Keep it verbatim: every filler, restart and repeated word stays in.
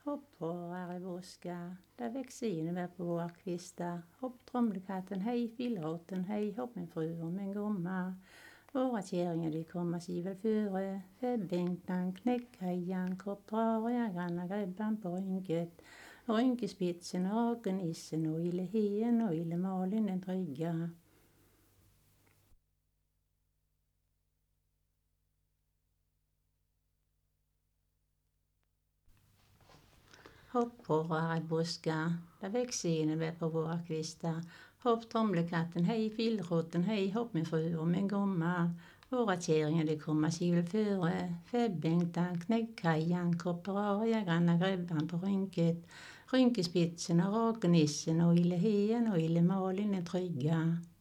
Hopp hurrar i buskar, där växer inebär på våra kvistar. Hopp trommelkatten, hej fillroten, hej hopp min fru och min gumma. Våra kärringar de komma sig väl före, fäbbänknan, knäckhejan, korprariga, granna gräbban på rynket. Rynkespitsen och rakenissen och ille hien och ille Malin den trygga. Hopp hurrar i buskar, där växer inebär på våra kvistar. Hopp trommelkatten, hej fillroten, hej hopp min fru och min gumma. Våra kärringar de komma sig väl före, fäbbänknan, knäckhejan, korprariga, granna gräbban på rynket. Rynkespitsen och rakenissen och ille hien och ille Malin den trygga.